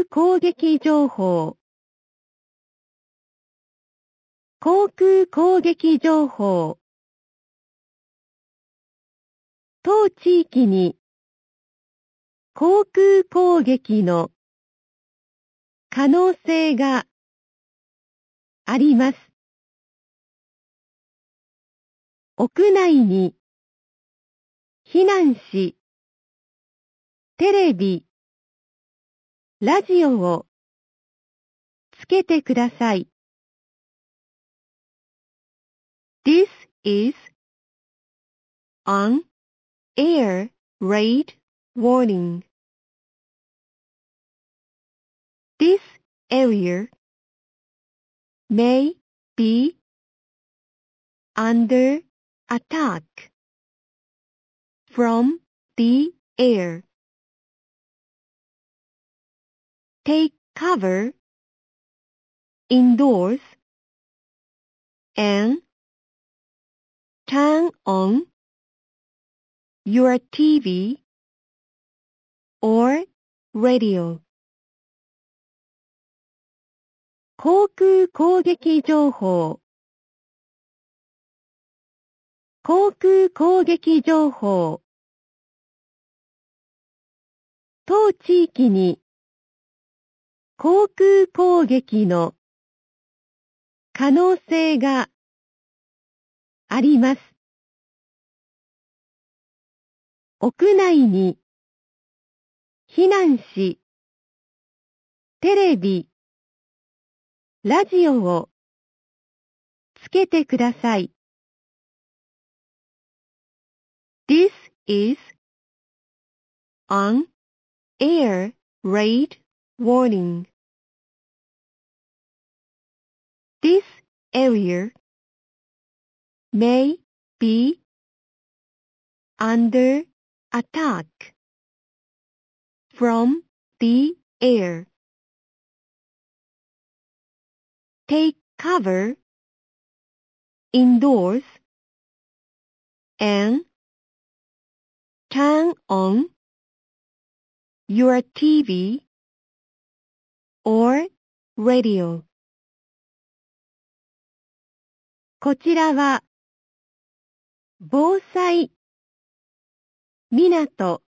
攻撃情報。航空攻撃情報。当地域に航空攻撃の可能性があります。屋内に避難し、テレビ、ラジオをつけてください。This is on air raid warning. This area may be under attack from the air. Take cover indoors and turn on your TV or radio. 航空攻撃情報。航空攻撃情報。当地域に航空攻撃の可能性があります。屋内に避難し、テレビ、ラジオをつけてください。This is on air raid warning. This area may be under attack from the air. Take cover indoors and turn on your TV or radio. こちらは防災港